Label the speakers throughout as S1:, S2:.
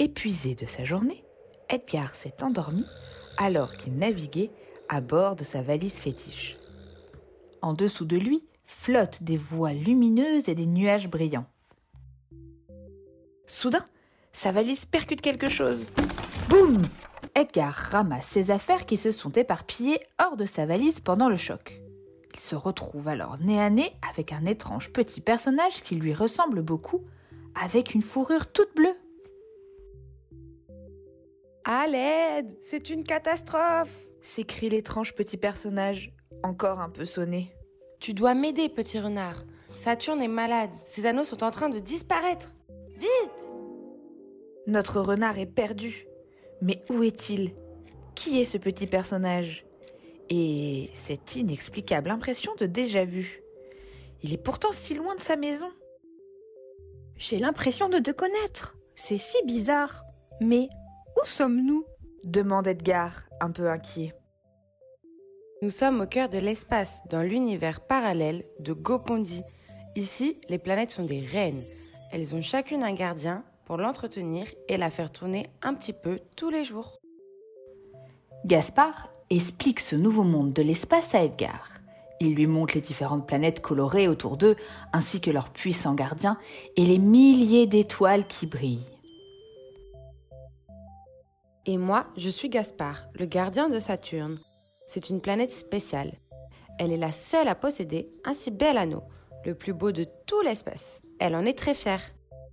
S1: Épuisé de sa journée, Edgar s'est endormi alors qu'il naviguait à bord de sa valise fétiche. En dessous de lui flottent des voiles lumineuses et des nuages brillants. Soudain, sa valise percute quelque chose. Boum! Edgar ramasse ses affaires qui se sont éparpillées hors de sa valise pendant le choc. Il se retrouve alors nez à nez avec un étrange petit personnage qui lui ressemble beaucoup, avec une fourrure toute bleue.
S2: À l'aide! C'est une catastrophe!
S1: S'écrie l'étrange petit personnage, encore un peu sonné.
S2: Tu dois m'aider, petit renard. Saturne est malade. Ses anneaux sont en train de disparaître. Vite!
S1: Notre renard est perdu. Mais où est-il? Qui est ce petit personnage? Et cette inexplicable impression de déjà-vu. Il est pourtant si loin de sa maison.
S3: J'ai l'impression de te connaître. C'est si bizarre. Mais où sommes-nous?
S1: Demande Edgar, un peu inquiet.
S2: Nous sommes au cœur de l'espace, dans l'univers parallèle de Gopondi. Ici, les planètes sont des reines. Elles ont chacune un gardien pour l'entretenir et la faire tourner un petit peu tous les jours.
S1: Gaspard explique ce nouveau monde de l'espace à Edgar. Il lui montre les différentes planètes colorées autour d'eux, ainsi que leurs puissants gardiens et les milliers d'étoiles qui brillent.
S2: Et moi, je suis Gaspard, le gardien de Saturne. C'est une planète spéciale. Elle est la seule à posséder un si bel anneau, le plus beau de tout l'espace. Elle en est très fière.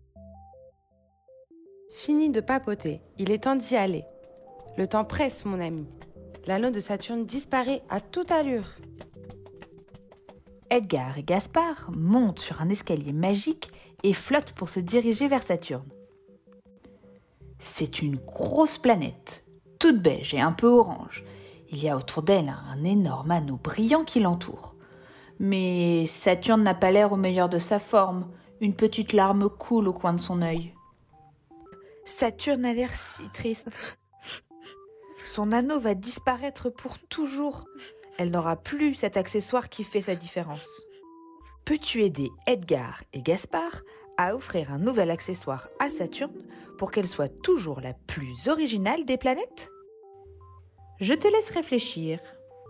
S2: Fini de papoter, il est temps d'y aller. Le temps presse, mon ami. L'anneau de Saturne disparaît à toute allure.
S1: Edgar et Gaspard montent sur un escalier magique et flottent pour se diriger vers Saturne. C'est une grosse planète, toute beige et un peu orange. Il y a autour d'elle un énorme anneau brillant qui l'entoure. Mais Saturne n'a pas l'air au meilleur de sa forme. Une petite larme coule au coin de son œil. Saturne a l'air si triste. Son anneau va disparaître pour toujours. Elle n'aura plus cet accessoire qui fait sa différence. Peux-tu aider Edgar et Gaspard à offrir un nouvel accessoire à Saturne pour qu'elle soit toujours la plus originale des planètes? Je te laisse réfléchir.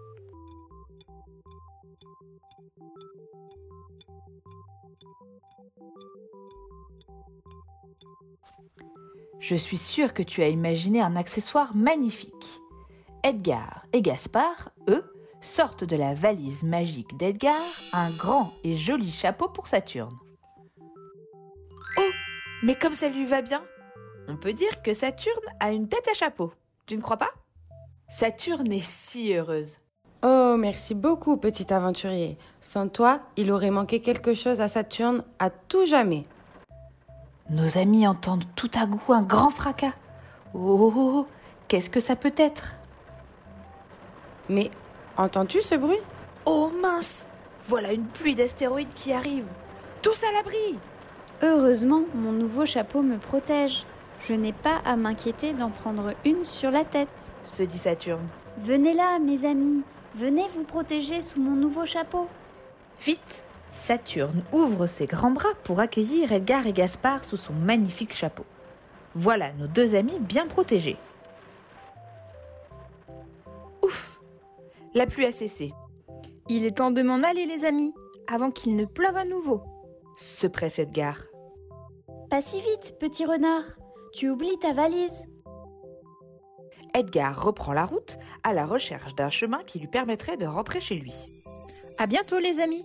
S1: Je suis sûre que tu as imaginé un accessoire magnifique. Edgar et Gaspard, eux, sortent de la valise magique d'Edgar un grand et joli chapeau pour Saturne. Oh, mais comme ça lui va bien, on peut dire que Saturne a une tête à chapeau. Tu ne crois pas? Saturne est si heureuse.
S2: Oh, merci beaucoup, petit aventurier. Sans toi, il aurait manqué quelque chose à Saturne à tout jamais.
S1: Nos amis entendent tout à coup un grand fracas. Oh, qu'est-ce que ça peut être?
S2: Mais entends-tu ce bruit?
S1: Oh mince! Voilà une pluie d'astéroïdes qui arrive. Tous à l'abri!
S3: Heureusement, mon nouveau chapeau me protège. Je n'ai pas à m'inquiéter d'en prendre une sur la tête.
S1: Se dit Saturne.
S3: Venez là, mes amis. Venez vous protéger sous mon nouveau chapeau.
S1: Vite! Saturne ouvre ses grands bras pour accueillir Edgar et Gaspard sous son magnifique chapeau. Voilà nos deux amis bien protégés. Ouf! La pluie a cessé.
S3: Il est temps de m'en aller, les amis, avant qu'il ne pleuve à nouveau.
S1: Se presse Edgar.
S3: Pas si vite, petit renard. Tu oublies ta valise.
S1: Edgar reprend la route à la recherche d'un chemin qui lui permettrait de rentrer chez lui.
S3: À bientôt, les amis.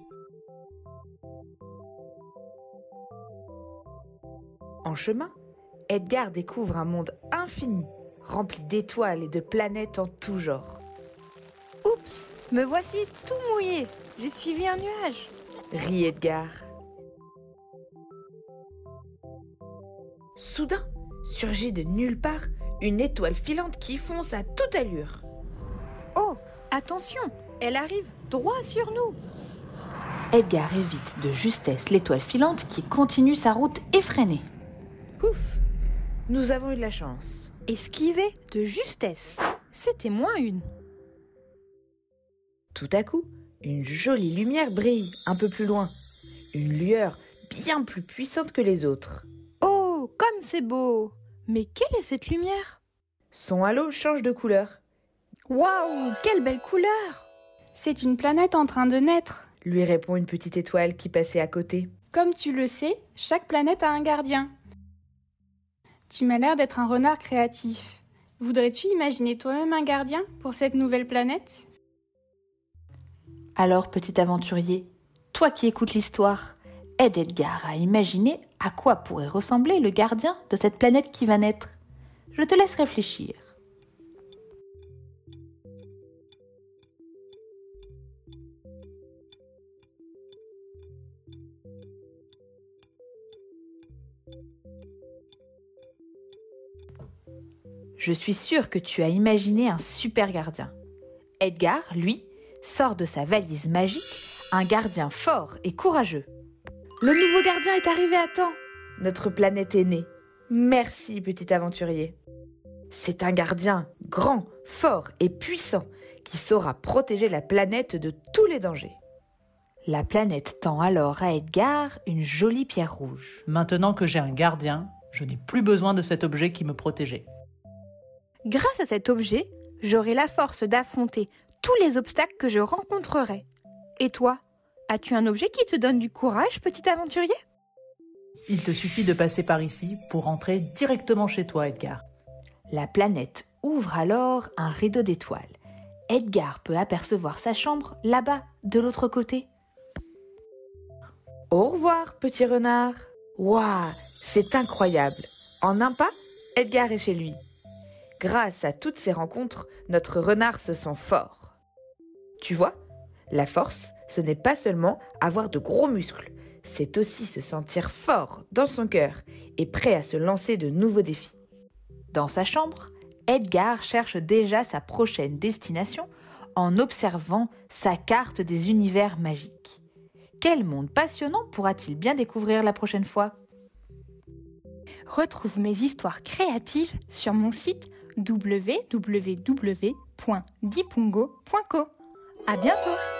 S1: En chemin, Edgar découvre un monde infini, rempli d'étoiles et de planètes en tout genre.
S3: Oups, me voici tout mouillé. J'ai suivi un nuage.
S1: Rit Edgar. Soudain, surgit de nulle part une étoile filante qui fonce à toute allure.
S3: Oh, attention, elle arrive droit sur nous.
S1: Edgar évite de justesse l'étoile filante qui continue sa route effrénée. Ouf, nous avons eu de la chance.
S3: Esquiver de justesse. C'était moins une.
S1: Tout à coup, une jolie lumière brille un peu plus loin. Une lueur bien plus puissante que les autres.
S3: Oh, comme c'est beau!
S4: Mais quelle est cette lumière?
S5: Son halo change de couleur,
S4: Waouh, quelle belle couleur! C'est une planète en train de naître.
S5: lui répond une petite étoile qui passait à côté.
S4: Comme tu le sais, chaque planète a un gardien. Tu m'as l'air d'être un renard créatif. Voudrais-tu imaginer toi-même un gardien pour cette nouvelle planète?
S1: Alors, petit aventurier, toi qui écoutes l'histoire, aide Edgar à imaginer à quoi pourrait ressembler le gardien de cette planète qui va naître. Je te laisse réfléchir. Je suis sûre que tu as imaginé un super gardien. Edgar, lui, sort de sa valise magique un gardien fort et courageux.
S5: Le nouveau gardien est arrivé à temps. Notre planète est née. Merci, petit aventurier. C'est un gardien grand, fort et puissant qui saura protéger la planète de tous les dangers.
S1: La planète tend alors à Edgar une jolie pierre rouge.
S6: Maintenant que j'ai un gardien, je n'ai plus besoin de cet objet qui me protégeait.
S4: Grâce à cet objet, j'aurai la force d'affronter tous les obstacles que je rencontrerai. Et toi, as-tu un objet qui te donne du courage, petit aventurier?
S6: Il te suffit de passer par ici pour entrer directement chez toi, Edgar.
S1: La planète ouvre alors un rideau d'étoiles. Edgar peut apercevoir sa chambre là-bas, de l'autre côté.
S5: Au revoir, petit renard. Waouh, c'est incroyable. En un pas, Edgar est chez lui. Grâce à toutes ces rencontres, notre renard se sent fort. Tu vois, la force, ce n'est pas seulement avoir de gros muscles, c'est aussi se sentir fort dans son cœur et prêt à se lancer de nouveaux défis.
S1: Dans sa chambre, Edgar cherche déjà sa prochaine destination en observant sa carte des univers magiques. Quel monde passionnant pourra-t-il bien découvrir la prochaine fois?
S4: Retrouve mes histoires créatives sur mon site www.dipongo.co. À bientôt!